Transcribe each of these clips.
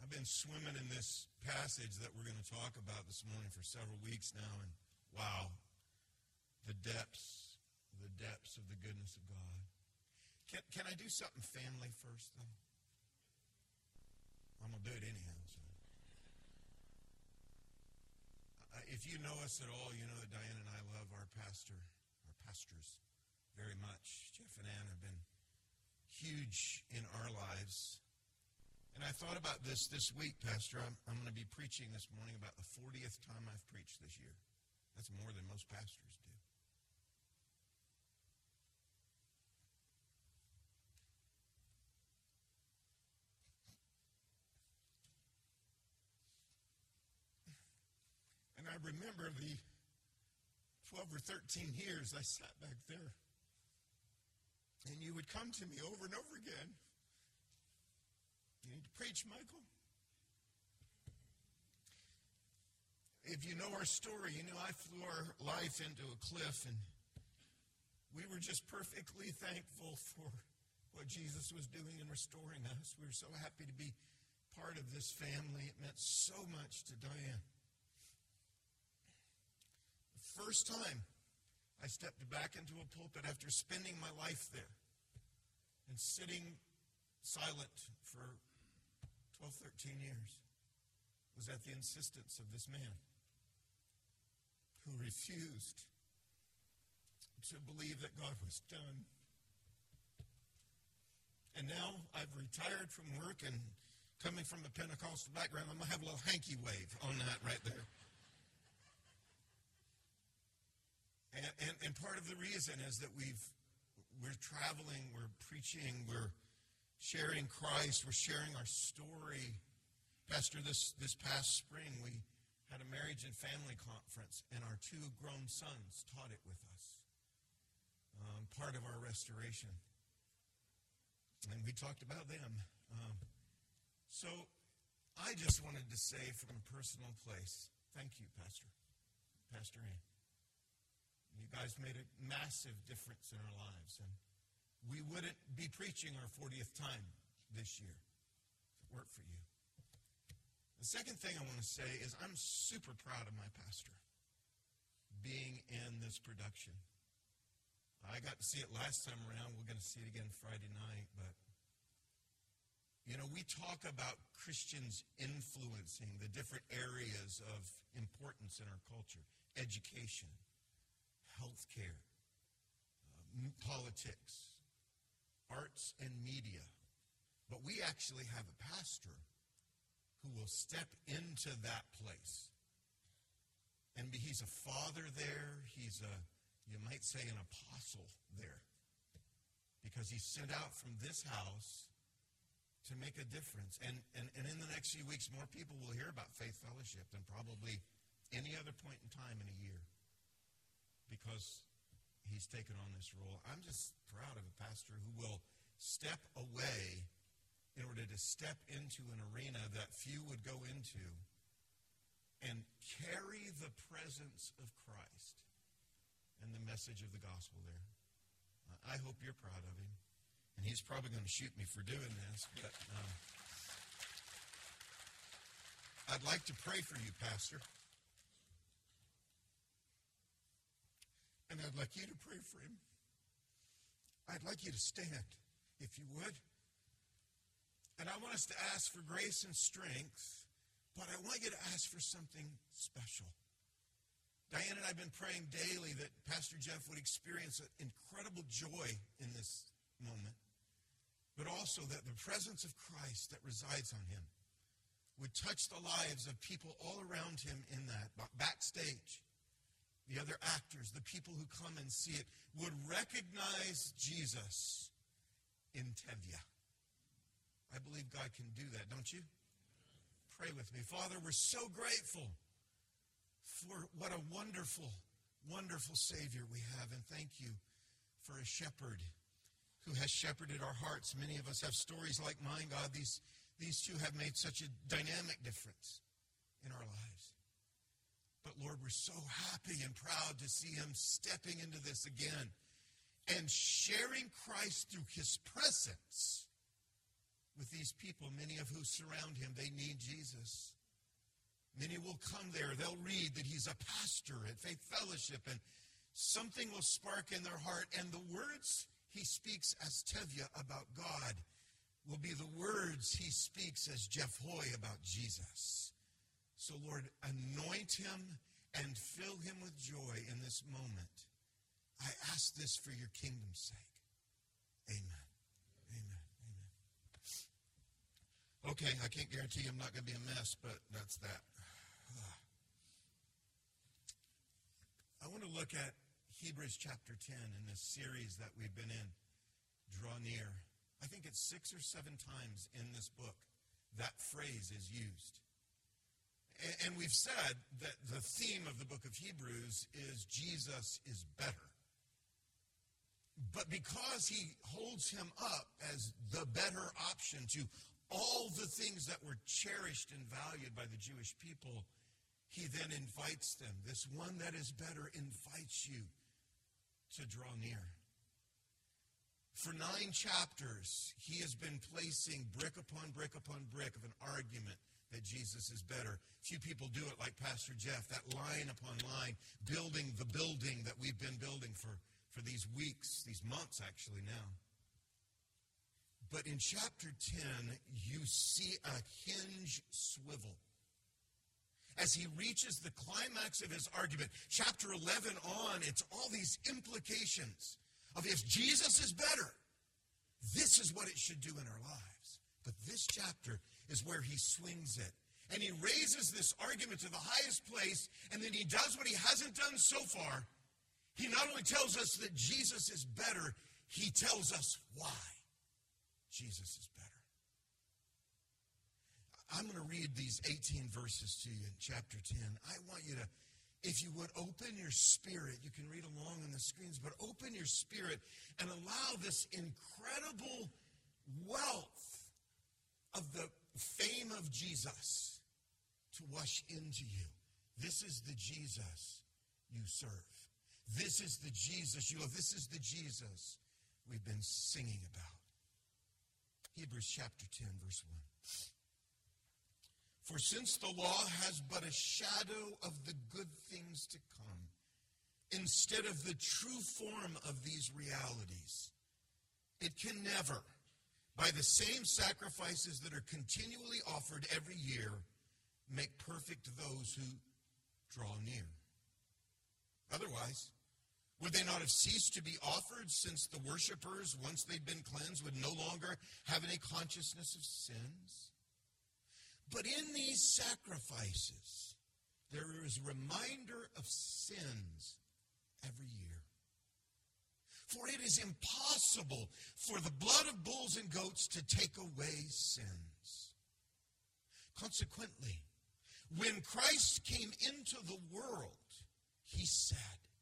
I've been swimming in this passage that we're going to talk about this morning for several weeks now, and wow, the depths of the goodness of God. Can I do something family first, though? I'm going to do it anyhow. So. If you know us at all, you know that Diane and I love our pastors very much. Jeff and Ann have been huge in our lives. And I thought about this week, Pastor. I'm going to be preaching this morning about the 40th time I've preached this year. That's more than most pastors do. And I remember the 12 or 13 years I sat back there. And you would come to me over and over again. You need to preach, Michael. If you know our story, you know I flew our life into a cliff, and we were just perfectly thankful for what Jesus was doing in restoring us. We were so happy to be part of this family. It meant so much to Diane. The first time I stepped back into a pulpit after spending my life there and sitting silent for 12, 13 years was at the insistence of this man who refused to believe that God was done. And now I've retired from work, and coming from the Pentecostal background, I'm going to have a little hanky wave on that right there. And part of the reason is that we're traveling, we're preaching, we're sharing Christ, we're sharing our story. Pastor, this past spring, we had a marriage and family conference, and our two grown sons taught it with us. Part of our restoration. And we talked about them. So I just wanted to say from a personal place, thank you, Pastor Ann. You guys made a massive difference in our lives. And we wouldn't be preaching our 40th time this year if it weren't for you. The second thing I want to say is I'm super proud of my pastor being in this production. I got to see it last time around. We're going to see it again Friday night. But, you know, we talk about Christians influencing the different areas of importance in our culture. Education, healthcare, politics, arts and media. But we actually have a pastor who will step into that place. And he's a father there. He's you might say, an apostle there. Because he's sent out from this house to make a difference. And in the next few weeks, more people will hear about Faith Fellowship than probably any other point in time in a year. Because he's taken on this role. I'm just proud of a pastor who will step away in order to step into an arena that few would go into and carry the presence of Christ and the message of the gospel there. I hope you're proud of him. And he's probably going to shoot me for doing this, but I'd like to pray for you, Pastor. And I'd like you to pray for him. I'd like you to stand, if you would. And I want us to ask for grace and strength, but I want you to ask for something special. Diane and I have been praying daily that Pastor Jeff would experience an incredible joy in this moment, but also that the presence of Christ that resides on him would touch the lives of people all around him in that, backstage. The other actors, the people who come and see it, would recognize Jesus in Tevye. I believe God can do that, don't you? Pray with me. Father, we're so grateful for what a wonderful, wonderful Savior we have. And thank you for a shepherd who has shepherded our hearts. Many of us have stories like mine, God. These two have made such a dynamic difference in our lives. But Lord, we're so happy and proud to see him stepping into this again and sharing Christ through his presence with these people, many of who surround him. They need Jesus. Many will come there. They'll read that he's a pastor at Faith Fellowship, and something will spark in their heart. And the words he speaks as Tevye about God will be the words he speaks as Jeff Hoy about Jesus. So, Lord, anoint him and fill him with joy in this moment. I ask this for your kingdom's sake. Amen. Amen. Amen. Okay, I can't guarantee I'm not going to be a mess, but that's that. I want to look at Hebrews chapter 10 in this series that we've been in, Draw Near. I think it's 6 or 7 times in this book that phrase is used. And we've said that the theme of the book of Hebrews is Jesus is better. But because he holds him up as the better option to all the things that were cherished and valued by the Jewish people, he then invites them. This one that is better invites you to draw near. For 9 chapters, he has been placing brick upon brick upon brick of an argument that Jesus is better. Few people do it like Pastor Jeff, that line upon line, building the building that we've been building for these weeks, these months actually now. But in chapter 10, you see a hinge swivel. As he reaches the climax of his argument, chapter 11 on, it's all these implications of if Jesus is better, this is what it should do in our lives. But this chapter is where he swings it. And he raises this argument to the highest place, and then he does what he hasn't done so far. He not only tells us that Jesus is better, he tells us why Jesus is better. I'm going to read these 18 verses to you in chapter 10. I want you to, if you would, open your spirit. You can read along on the screens, but open your spirit and allow this incredible wealth of the fame of Jesus to wash into you. This is the Jesus you serve. This is the Jesus you love. This is the Jesus we've been singing about. Hebrews chapter 10, verse 1. For since the law has but a shadow of the good things to come, instead of the true form of these realities, it can never, by the same sacrifices that are continually offered every year, make perfect those who draw near. Otherwise, would they not have ceased to be offered, since the worshipers, once they'd been cleansed, would no longer have any consciousness of sins? But in these sacrifices, there is a reminder of sins every year. For it is impossible for the blood of bulls and goats to take away sins. Consequently, when Christ came into the world, he said,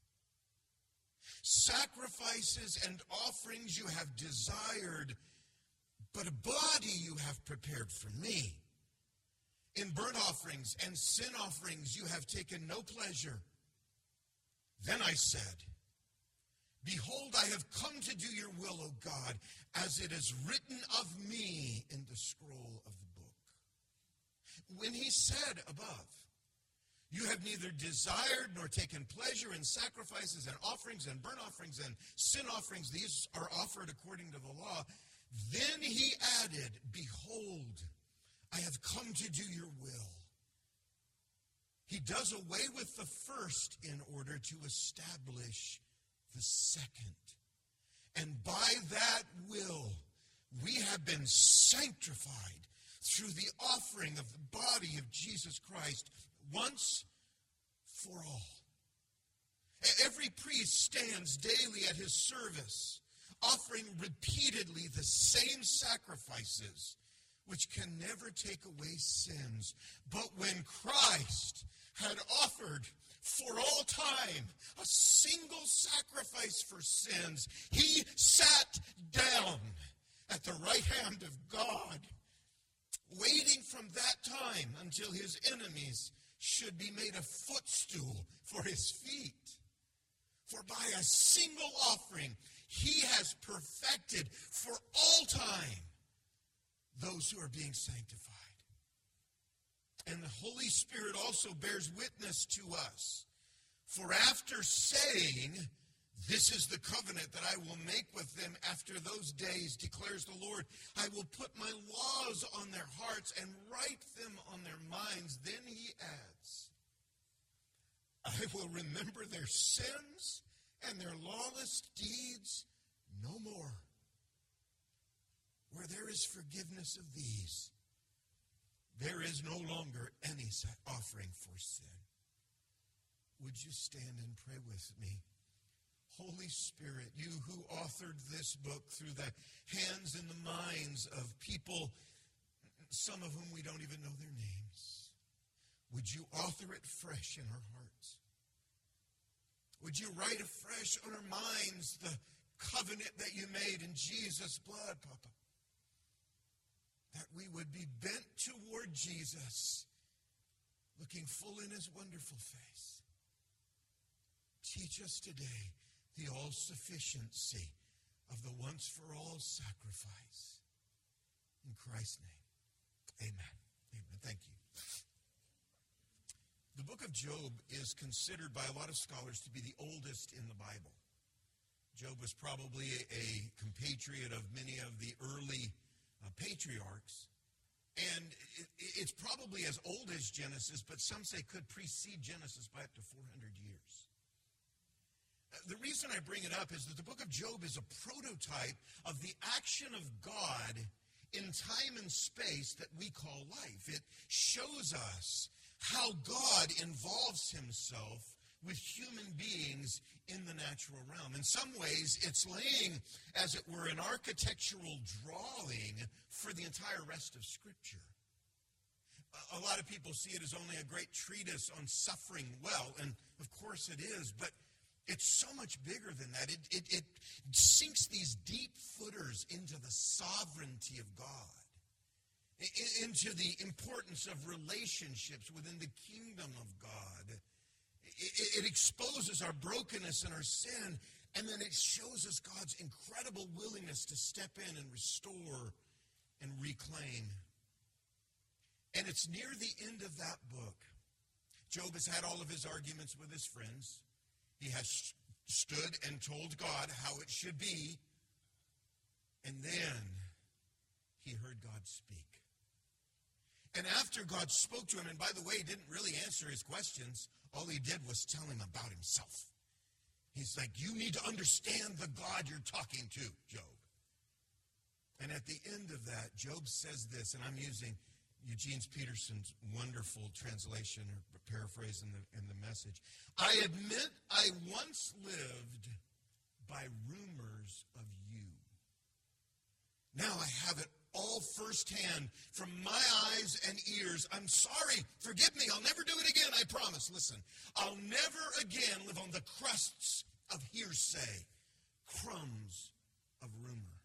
sacrifices and offerings you have desired, but a body you have prepared for me. In burnt offerings and sin offerings you have taken no pleasure. Then I said, behold, I have come to do your will, O God, as it is written of me in the scroll of the book. When he said above, you have neither desired nor taken pleasure in sacrifices and offerings and burnt offerings and sin offerings, these are offered according to the law. Then he added, behold, I have come to do your will. He does away with the first in order to establish the second. And by that will, we have been sanctified through the offering of the body of Jesus Christ once for all. Every priest stands daily at his service, offering repeatedly the same sacrifices, which can never take away sins. But when Christ had offered for all time a single sacrifice for sins, he sat down at the right hand of God, waiting from that time until his enemies should be made a footstool for his feet. For by a single offering, he has perfected for all time those who are being sanctified. And the Holy Spirit also bears witness to us. For after saying, this is the covenant that I will make with them after those days, declares the Lord, I will put my laws on their hearts and write them on their minds. Then he adds, I will remember their sins and their lawless deeds no more. Where there is forgiveness of these, there is no longer any offering for sin. Would you stand and pray with me? Holy Spirit, you who authored this book through the hands and the minds of people, some of whom we don't even know their names, would you author it fresh in our hearts? Would you write afresh on our minds the covenant that you made in Jesus' blood, Papa? That we would be bent toward Jesus, looking full in his wonderful face. Teach us today the all-sufficiency of the once-for-all sacrifice. In Christ's name, amen. Amen. Thank you. The book of Job is considered by a lot of scholars to be the oldest in the Bible. Job was probably a compatriot of many of the early patriarchs. And it's probably as old as Genesis, but some say could precede Genesis by up to 400 years. The reason I bring it up is that the book of Job is a prototype of the action of God in time and space that we call life. It shows us how God involves himself with human beings in the natural realm. In some ways, it's laying, as it were, an architectural drawing for the entire rest of Scripture. A lot of people see it as only a great treatise on suffering well, and of course it is, but it's so much bigger than that. It sinks these deep footers into the sovereignty of God, into the importance of relationships within the kingdom of God. It exposes our brokenness and our sin, and then it shows us God's incredible willingness to step in and restore and reclaim. And it's near the end of that book. Job has had all of his arguments with his friends. He has stood and told God how it should be. And then he heard God speak. And after God spoke to him, and by the way, he didn't really answer his questions. All he did was tell him about himself. He's like, you need to understand the God you're talking to, Job. And at the end of that, Job says this, and I'm using Eugene Peterson's wonderful translation or paraphrase in the Message. I admit I once lived by rumors of you. Now I have it all firsthand from my eyes and ears. I'm sorry. Forgive me. I'll never do it again. I promise. Listen, I'll never again live on the crusts of hearsay, crumbs of rumor.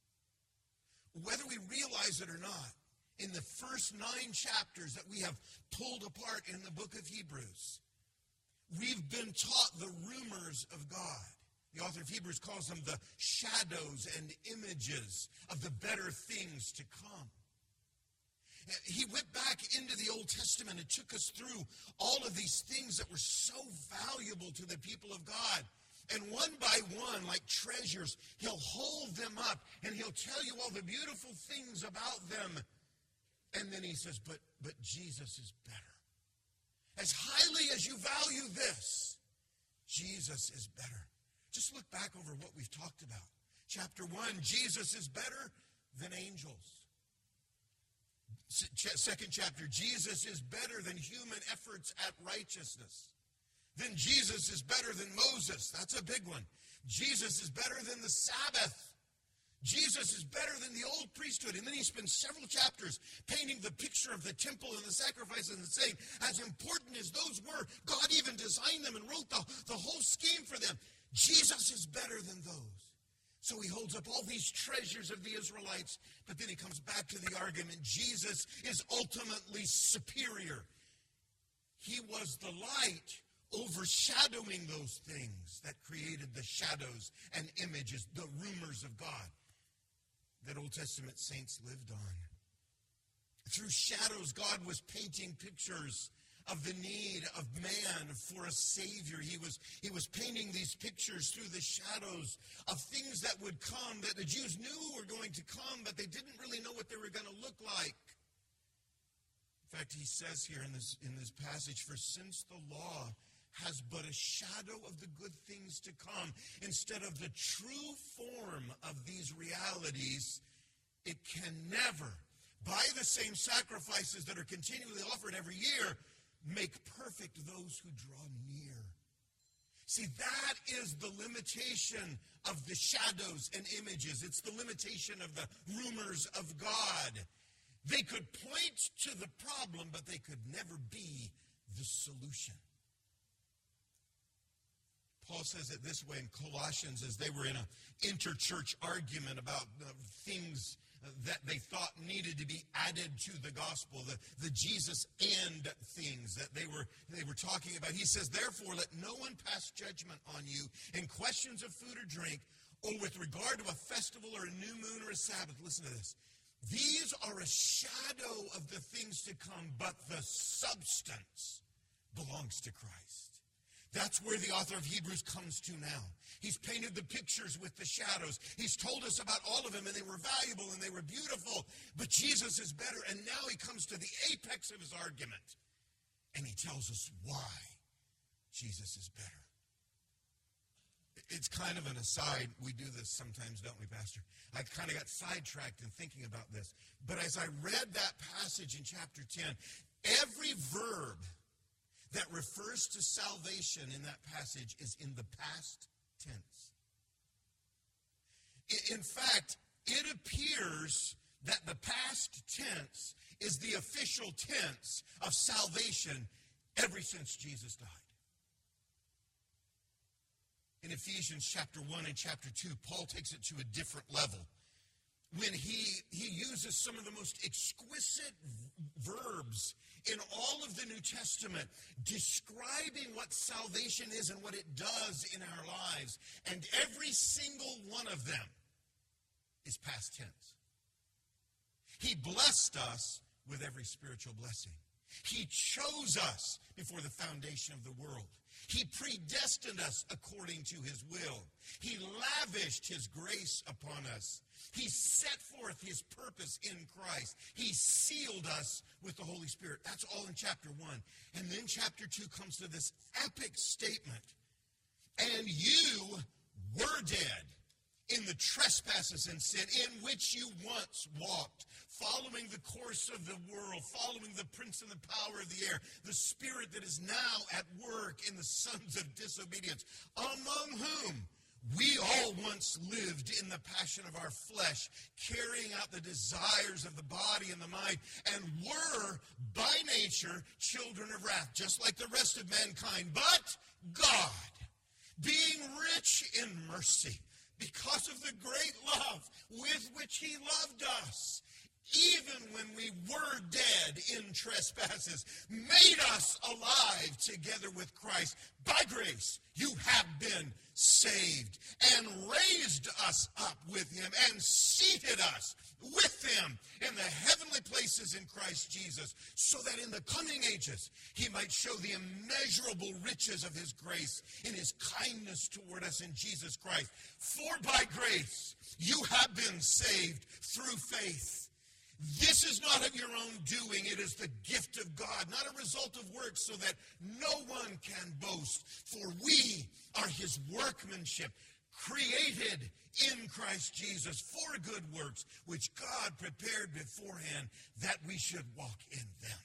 Whether we realize it or not, in the first 9 chapters that we have pulled apart in the book of Hebrews, we've been taught the rumors of God. The author of Hebrews calls them the shadows and images of the better things to come. He went back into the Old Testament and took us through all of these things that were so valuable to the people of God. And one by one, like treasures, he'll hold them up and he'll tell you all the beautiful things about them. And then he says, but Jesus is better. As highly as you value this, Jesus is better. Just look back over what we've talked about. Chapter 1, Jesus is better than angels. Second chapter, Jesus is better than human efforts at righteousness. Then Jesus is better than Moses. That's a big one. Jesus is better than the Sabbath. Jesus is better than the old priesthood. And then he spends several chapters painting the picture of the temple and the sacrifices and saying, as important as those were, God even designed them and wrote the whole scheme for them. Jesus is better than those. So he holds up all these treasures of the Israelites, but then he comes back to the argument, Jesus is ultimately superior. He was the light overshadowing those things that created the shadows and images, the rumors of God that Old Testament saints lived on. Through shadows, God was painting pictures of the need of man for a Savior. He was painting these pictures through the shadows of things that would come, that the Jews knew were going to come, but they didn't really know what they were going to look like. In fact, he says here in this passage, for since the law has but a shadow of the good things to come, instead of the true form of these realities, it can never, by the same sacrifices that are continually offered every year, make perfect those who draw near. See, that is the limitation of the shadows and images. It's the limitation of the rumors of God. They could point to the problem, but they could never be the solution. Paul says it this way in Colossians, as they were in an interchurch argument about things that they thought needed to be added to the gospel, the Jesus and things that they were talking about. He says, therefore, let no one pass judgment on you in questions of food or drink, or with regard to a festival or a new moon or a Sabbath. Listen to this. These are a shadow of the things to come, but the substance belongs to Christ. That's where the author of Hebrews comes to now. He's painted the pictures with the shadows. He's told us about all of them, and they were valuable and they were beautiful. But Jesus is better, and now he comes to the apex of his argument. And he tells us why Jesus is better. It's kind of an aside. We do this sometimes, don't we, Pastor? I kind of got sidetracked in thinking about this. But as I read that passage in chapter 10, every verb that refers to salvation in that passage is in the past tense. In fact, it appears that the past tense is the official tense of salvation ever since Jesus died. In Ephesians chapter 1 and chapter 2, Paul takes it to a different level when he uses some of the most exquisite verbs in all of the New Testament describing what salvation is and what it does in our lives. And every single one of them is past tense. He blessed us with every spiritual blessing. He chose us before the foundation of the world. He predestined us according to his will. He lavished his grace upon us. He set forth his purpose in Christ. He sealed us with the Holy Spirit. That's all in chapter 1. And then chapter 2 comes to this epic statement. And you were dead in the trespasses and sin in which you once walked, following the course of the world, following the prince and the power of the air, the spirit that is now at work in the sons of disobedience, among whom we all once lived in the passion of our flesh, carrying out the desires of the body and the mind, and were by nature children of wrath, just like the rest of mankind. But God, being rich in mercy, because of the great love with which he loved us, even when we were dead in trespasses, made us alive together with Christ. By grace, you have been saved, and raised us up with him, and seated us with him in the heavenly places in Christ Jesus, so that in the coming ages he might show the immeasurable riches of his grace in his kindness toward us in Jesus Christ. For by grace you have been saved through faith. This is not of your own doing. It is the gift of God, not a result of works, so that no one can boast. For we are his workmanship, created in Christ Jesus for good works, which God prepared beforehand that we should walk in them.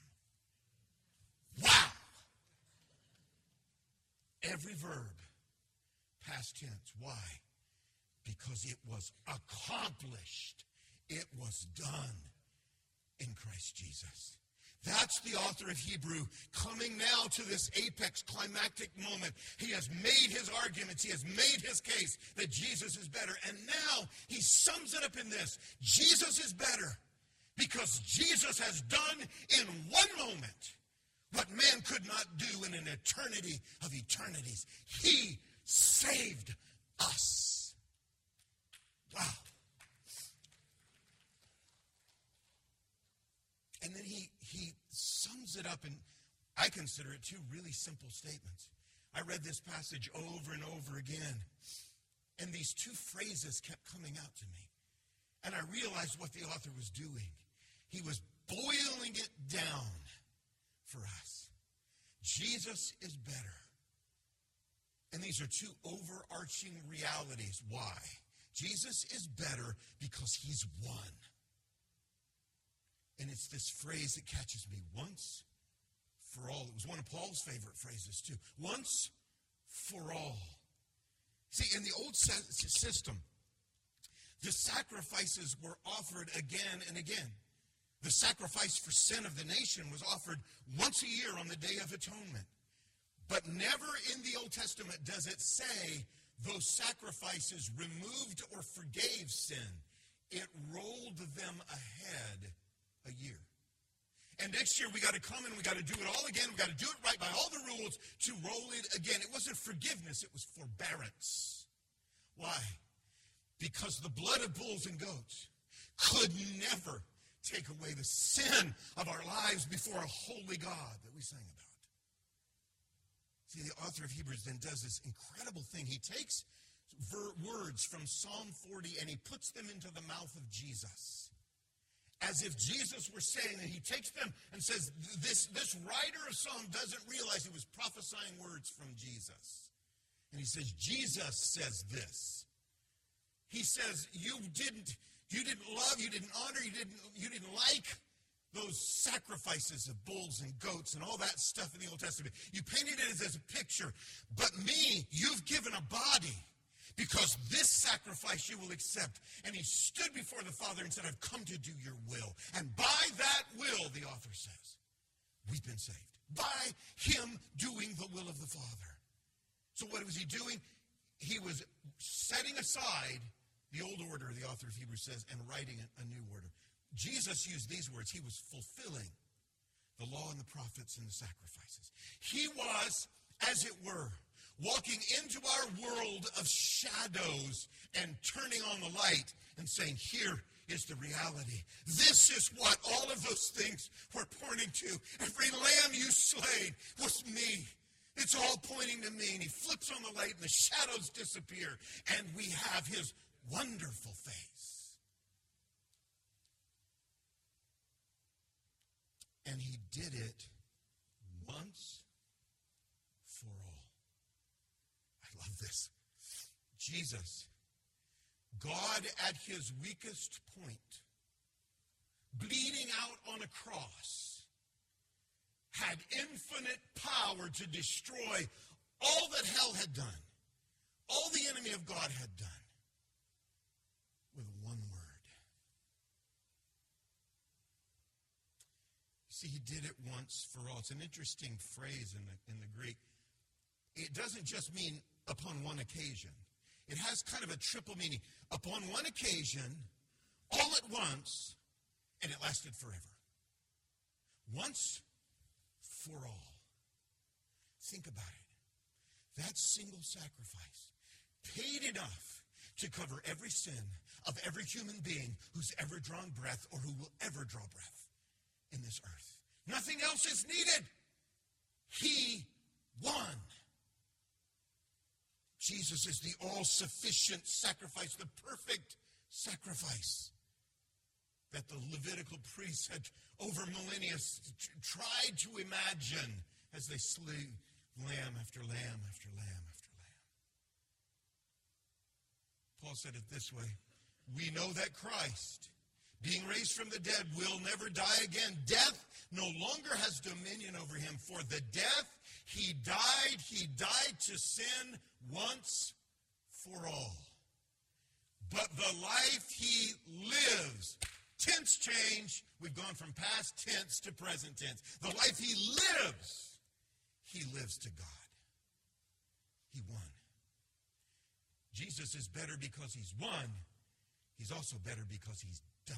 Wow! Every verb, past tense. Why? Because it was accomplished. It was done in Christ Jesus. That's the author of Hebrew coming now to this apex climactic moment. He has made his arguments. He has made his case that Jesus is better. And now he sums it up in this. Jesus is better because Jesus has done in one moment what man could not do in an eternity of eternities. He saved us. Wow. And sums it up, and I consider it two really simple statements. I read this passage over and over again, and these two phrases kept coming out to me. And I realized what the author was doing. He was boiling it down for us. Jesus is better. And these are two overarching realities. Why? Jesus is better because he's won. And it's this phrase that catches me. Once for all. It was one of Paul's favorite phrases too. Once for all. See, in the old system, the sacrifices were offered again and again. The sacrifice for sin of the nation was offered once a year on the Day of Atonement. But never in the Old Testament does it say those sacrifices removed or forgave sin. It rolled them ahead a year. And next year we got to come and we got to do it all again. We got to do it right by all the rules to roll it again. It wasn't forgiveness, it was forbearance. Why? Because the blood of bulls and goats could never take away the sin of our lives before a holy God that we sang about. See, the author of Hebrews then does this incredible thing. He takes words from Psalm 40 and he puts them into the mouth of Jesus. As if Jesus were saying, and he takes them and says, this writer of Psalm doesn't realize he was prophesying words from Jesus. And he says, Jesus says this. He says, you didn't love, you didn't honor, you didn't like those sacrifices of bulls and goats and all that stuff in the Old Testament. You painted it as a picture. But me, you've given a body because this sacrifice you will accept. And he stood before the Father and said, I've come to do your will. And by that will, the author says, we've been saved. By him doing the will of the Father. So what was he doing? He was setting aside the old order, the author of Hebrews says, and writing a new order. Jesus used these words. He was fulfilling the law and the prophets and the sacrifices. He was, as it were, walking into our world of shadows and turning on the light and saying, here is the reality. This is what all of those things were pointing to. Every lamb you slayed was me. It's all pointing to me. And he flips on the light and the shadows disappear. And we have his wonderful face. And he did it once for all. I love this. Jesus, God at his weakest point, bleeding out on a cross, had infinite power to destroy all that hell had done, all the enemy of God had done, with one word. See, he did it once for all. It's an interesting phrase in the Greek. It doesn't just mean upon one occasion. It has kind of a triple meaning. Upon one occasion, all at once, and it lasted forever. Once for all. Think about it. That single sacrifice paid enough to cover every sin of every human being who's ever drawn breath or who will ever draw breath in this earth. Nothing else is needed. He won. Jesus is the all-sufficient sacrifice, the perfect sacrifice that the Levitical priests had over millennia tried to imagine as they slew lamb after lamb after lamb after lamb. Paul said it this way: we know that Christ, being raised from the dead, will never die again. Death no longer has dominion over him. For the death he died to sin once for all. But the life he lives, tense change, we've gone from past tense to present tense. The life he lives to God. He won. Jesus is better because he's won. He's also better because he's done.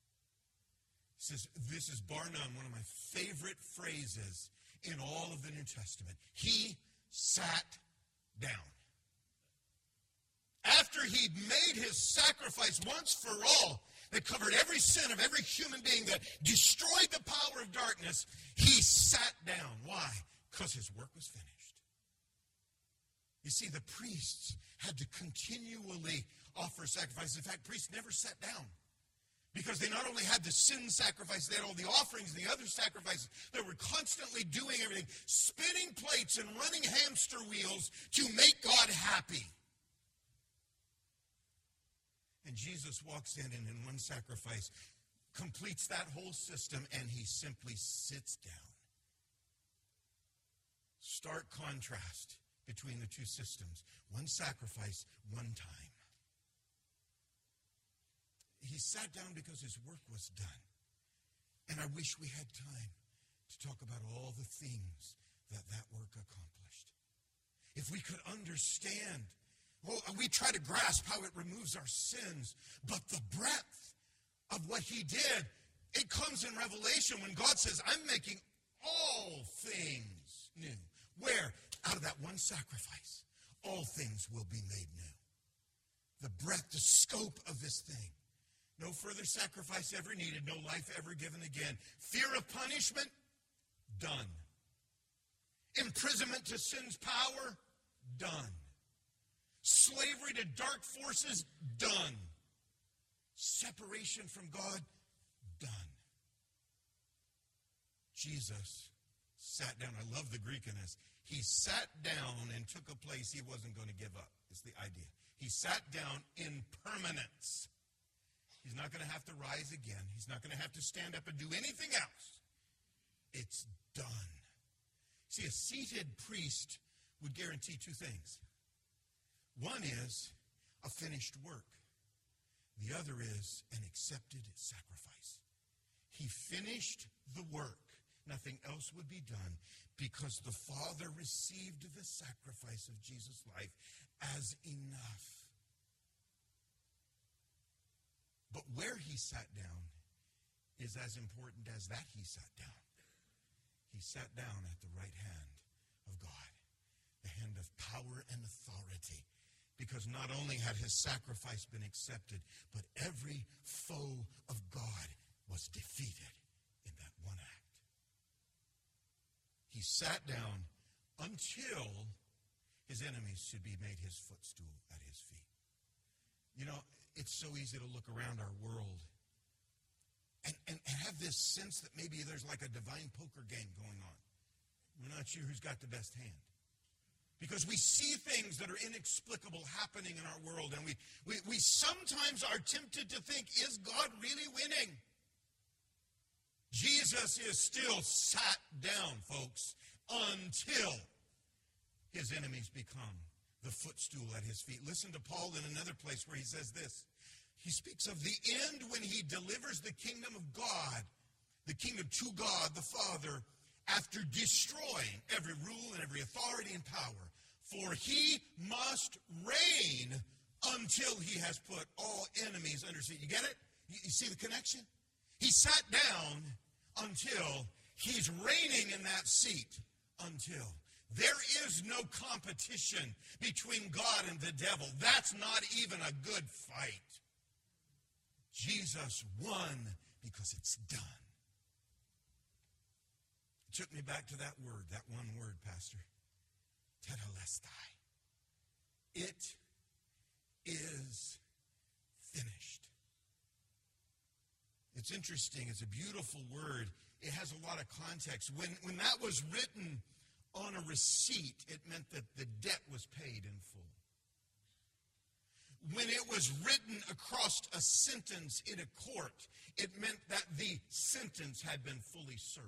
This is bar none one of my favorite phrases in all of the New Testament. He sat down. After he'd made his sacrifice once for all, that covered every sin of every human being, that destroyed the power of darkness, he sat down. Why? Because his work was finished. You see, the priests had to continually offer sacrifices. In fact, priests never sat down, because they not only had the sin sacrifice, they had all the offerings and the other sacrifices. They were constantly doing everything, spinning plates and running hamster wheels to make God happy. And Jesus walks in and in one sacrifice completes that whole system, and he simply sits down. Stark contrast between the two systems. One sacrifice, one time. He sat down because his work was done. And I wish we had time to talk about all the things that that work accomplished. If we could understand, well, we try to grasp how it removes our sins, but the breadth of what he did, it comes in Revelation when God says, I'm making all things new. Where? Out of that one sacrifice, all things will be made new. The breadth, the scope of this thing. No further sacrifice ever needed, no life ever given again. Fear of punishment, done. Imprisonment to sin's power, done. Slavery to dark forces, done. Separation from God, done. Jesus sat down. I love the Greek in this. He sat down and took a place he wasn't going to give up, is the idea. He sat down in permanence. He's not going to have to rise again. He's not going to have to stand up and do anything else. It's done. See, a seated priest would guarantee two things. One is a finished work. The other is an accepted sacrifice. He finished the work. Nothing else would be done, because the Father received the sacrifice of Jesus' life as enough. But where he sat down is as important as that he sat down. He sat down at the right hand of God, the hand of power and authority, because not only had his sacrifice been accepted, but every foe of God was defeated in that one act. He sat down until his enemies should be made his footstool at his feet. You know, it's so easy to look around our world and have this sense that maybe there's like a divine poker game going on. We're not sure who's got the best hand. Because we see things that are inexplicable happening in our world, and we sometimes are tempted to think, is God really winning? Jesus is still sat down, folks, until his enemies become the footstool at his feet. Listen to Paul in another place where he says this. He speaks of the end when he delivers the kingdom of God, the kingdom to God the Father, after destroying every rule and every authority and power. For he must reign until he has put all enemies under seat. You get it? You see the connection? He sat down until he's reigning in that seat. Until. There is no competition between God and the devil. That's not even a good fight. Jesus won because it's done. It took me back to that word, that one word, Pastor. Tetelestai. It is finished. It's interesting. It's a beautiful word. It has a lot of context. When that was written on a receipt, it meant that the debt was paid in full. When it was written across a sentence in a court, it meant that the sentence had been fully served.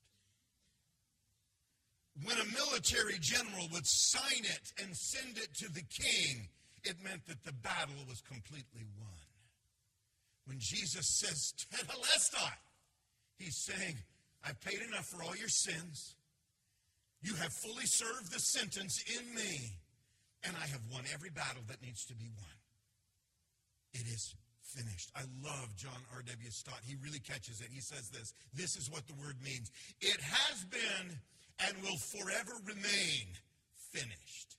When a military general would sign it and send it to the king, it meant that the battle was completely won. When Jesus says, Tetelestai, he's saying, I've paid enough for all your sins. You have fully served the sentence in me, and I have won every battle that needs to be won. It is finished. I love John R.W. Stott. He really catches it. He says this. This is what the word means. It has been and will forever remain finished.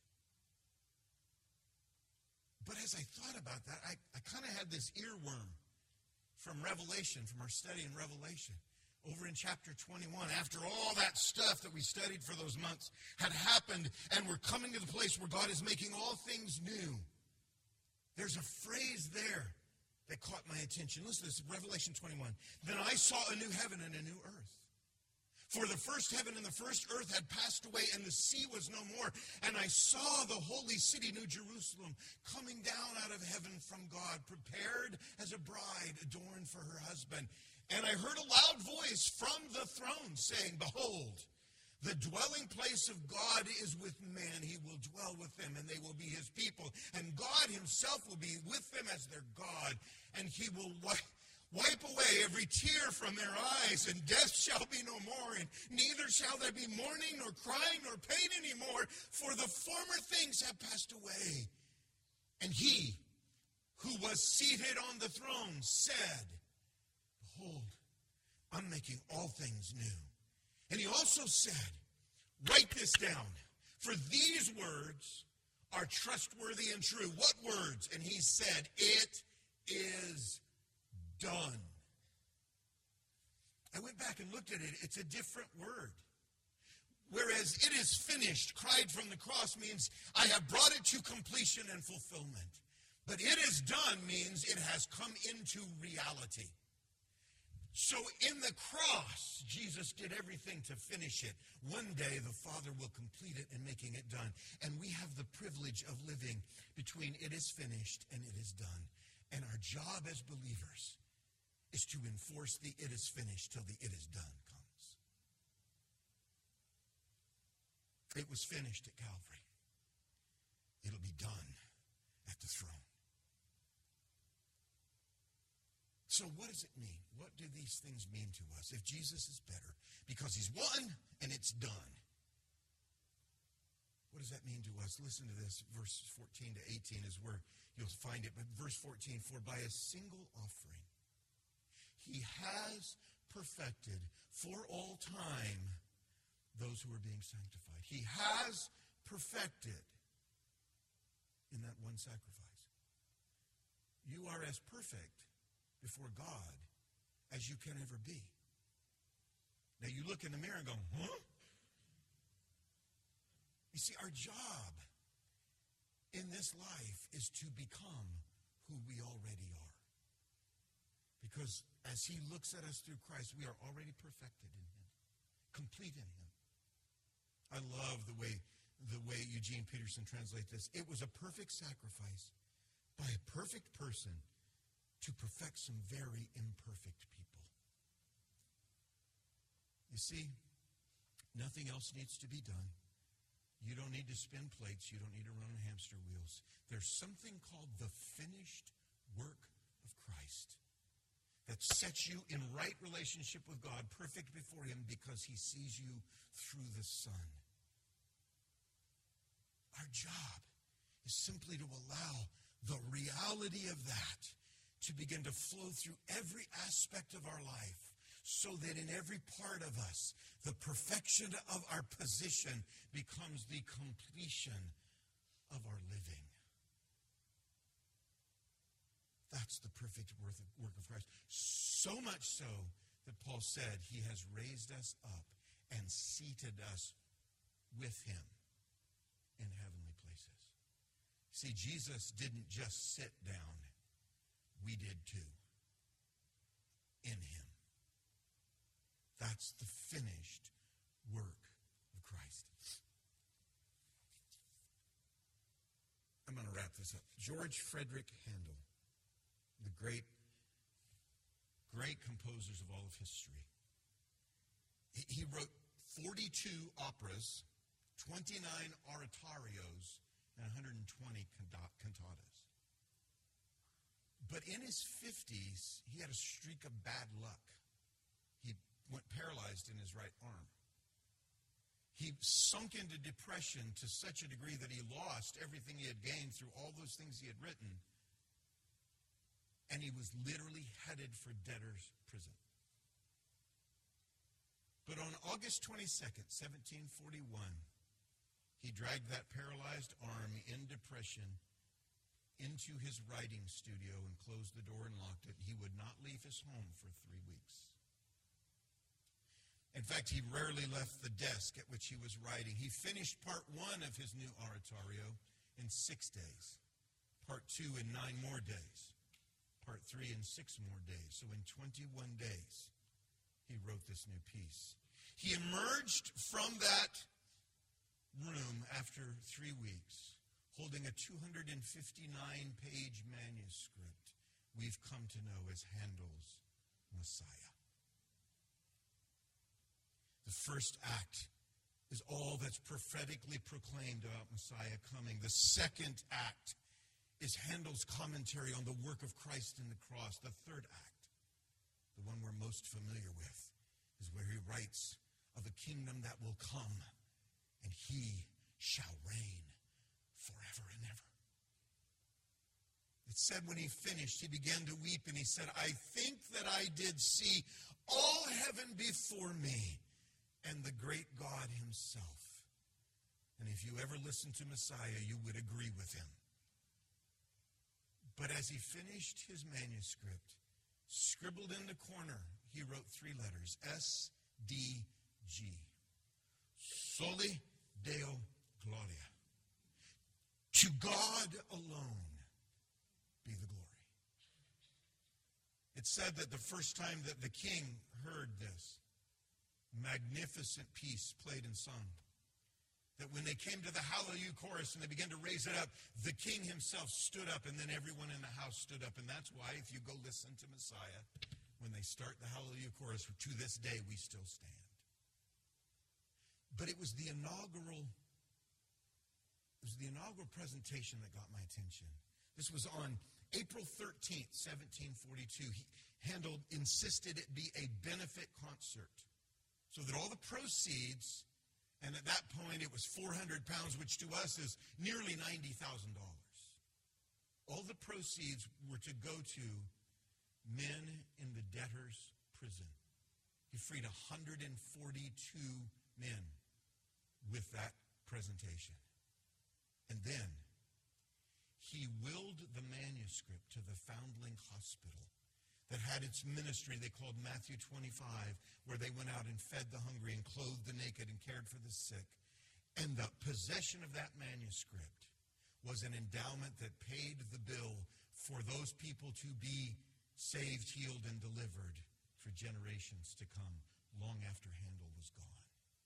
But as I thought about that, I kind of had this earworm from Revelation, from our study in Revelation. Over in chapter 21, after all that stuff that we studied for those months had happened, and we're coming to the place where God is making all things new. There's a phrase there that caught my attention. Listen to this, Revelation 21. Then I saw a new heaven and a new earth. For the first heaven and the first earth had passed away, and the sea was no more. And I saw the holy city, New Jerusalem, coming down out of heaven from God, prepared as a bride adorned for her husband. And I heard a loud voice from the throne saying, Behold, the dwelling place of God is with man. He will dwell with them, and they will be his people. And God himself will be with them as their God. And he will wipe away every tear from their eyes, and death shall be no more, and neither shall there be mourning, nor crying, nor pain anymore, for the former things have passed away. And he who was seated on the throne said, Behold, I'm making all things new. And he also said, Write this down, for these words are trustworthy and true. What words? And he said, It is done. I went back and looked at it. It's a different word. Whereas it is finished, cried from the cross, means I have brought it to completion and fulfillment. But it is done means it has come into reality. So in the cross, Jesus did everything to finish it. One day the Father will complete it in making it done. And we have the privilege of living between it is finished and it is done. And our job as believers is to enforce the it is finished till the it is done comes. It was finished at Calvary. It'll be done at the throne. So what does it mean? What do these things mean to us? If Jesus is better, because he's won and it's done. What does that mean to us? Listen to this. Verse 14 to 18 is where you'll find it. But verse 14, for by a single offering, he has perfected for all time those who are being sanctified. He has perfected in that one sacrifice. You are as perfect before God as you can ever be. Now you look in the mirror and go, huh? You see, our job in this life is to become who we already are. Because as he looks at us through Christ, we are already perfected in him, complete in him. I love the way Eugene Peterson translates this. It was a perfect sacrifice by a perfect person to perfect some very imperfect people. You see, nothing else needs to be done. You don't need to spin plates. You don't need to run on hamster wheels. There's something called the finished work of Christ that sets you in right relationship with God, perfect before him, because he sees you through the Son. Our job is simply to allow the reality of that to begin to flow through every aspect of our life, so that in every part of us, the perfection of our position becomes the completion of our living. That's the perfect work of Christ. So much so that Paul said he has raised us up and seated us with him in heavenly places. See, Jesus didn't just sit down. We did too. In him. That's the finished work of Christ. I'm going to wrap this up. George Frederick Handel, the great composers of all of history. He wrote 42 operas, 29 oratorios, and 120 cantatas. But in his 50s, he had a streak of bad luck. He went paralyzed in his right arm. He sunk into depression to such a degree that he lost everything he had gained through all those things he had written. And he was literally headed for debtor's prison. But on August 22nd, 1741, he dragged that paralyzed arm in depression into his writing studio and closed the door and locked it. He would not leave his home for 3 weeks. In fact, he rarely left the desk at which he was writing. He finished part 1 of his new oratorio in 6 days, part 2 in 9 more days, part 3 in 6 more days. So in 21 days, he wrote this new piece. He emerged from that room after 3 weeks, holding a 259-page manuscript we've come to know as Handel's Messiah. The first act is all that's prophetically proclaimed about Messiah coming. The second act is Handel's commentary on the work of Christ in the cross. The third act, the one we're most familiar with, is where he writes of a kingdom that will come, and he shall reign forever and ever. It said when he finished, he began to weep, and he said, I think that I did see all heaven before me, and the great God himself. And if you ever listen to Messiah, you would agree with him. But as he finished his manuscript, scribbled in the corner, he wrote 3 letters, S-D-G. Soli Deo Gloria. To God alone be the glory. It said that the first time that the king heard this magnificent piece played and sung, that when they came to the Hallelujah chorus and they began to raise it up, the king himself stood up, and then everyone in the house stood up. And that's why, if you go listen to Messiah, when they start the Hallelujah chorus, to this day we still stand. But it was the inaugural presentation that got my attention. This was on April 13th, 1742. Handel insisted it be a benefit concert, so that all the proceeds, and at that point it was 400 pounds, which to us is nearly $90,000. All the proceeds were to go to men in the debtor's prison. He freed 142 men with that presentation. And then he willed the manuscript to the Foundling Hospital that had its ministry they called Matthew 25, where they went out and fed the hungry and clothed the naked and cared for the sick. And the possession of that manuscript was an endowment that paid the bill for those people to be saved, healed, and delivered for generations to come, long after Handel was gone.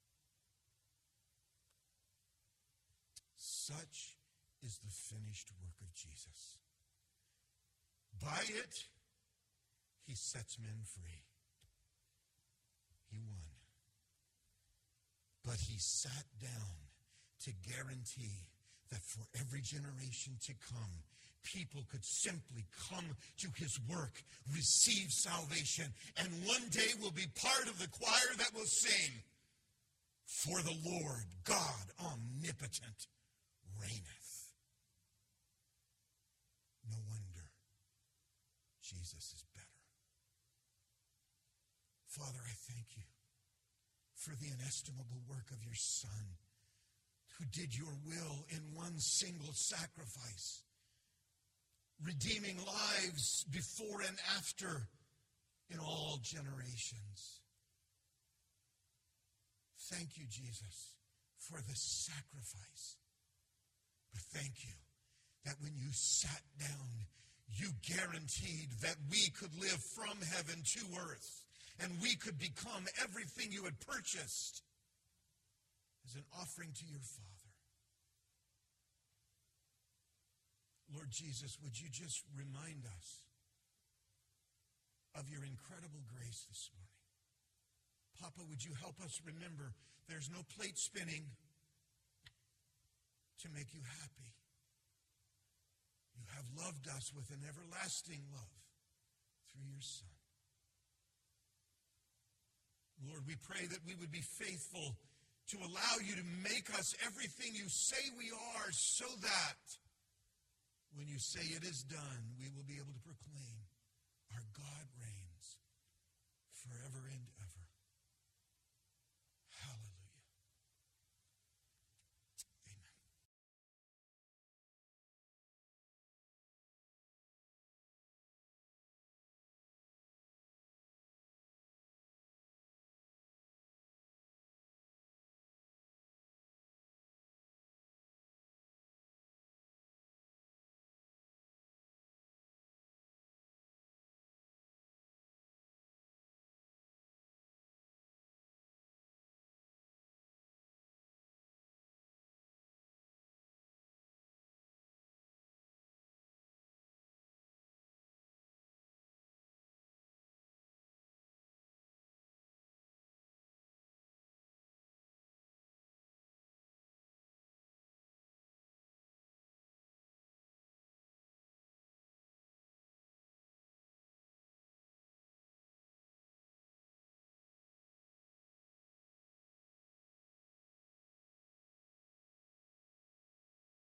Such is the finished work of Jesus. By it, he sets men free. He won. But he sat down to guarantee that for every generation to come, people could simply come to his work, receive salvation, and one day will be part of the choir that will sing, "For the Lord God omnipotent reigneth." No wonder Jesus is better. Father, I thank you for the inestimable work of your Son, who did your will in one single sacrifice, redeeming lives before and after in all generations. Thank you, Jesus, for the sacrifice. But thank you that when you sat down, you guaranteed that we could live from heaven to earth, and we could become everything you had purchased as an offering to your Father. Lord Jesus, would you just remind us of your incredible grace this morning? Papa, would you help us remember there's no plate spinning to make you happy. You have loved us with an everlasting love through your Son. Lord, we pray that we would be faithful to allow you to make us everything you say we are, so that when you say it is done, we will be able to proclaim our God reigns forever and ever.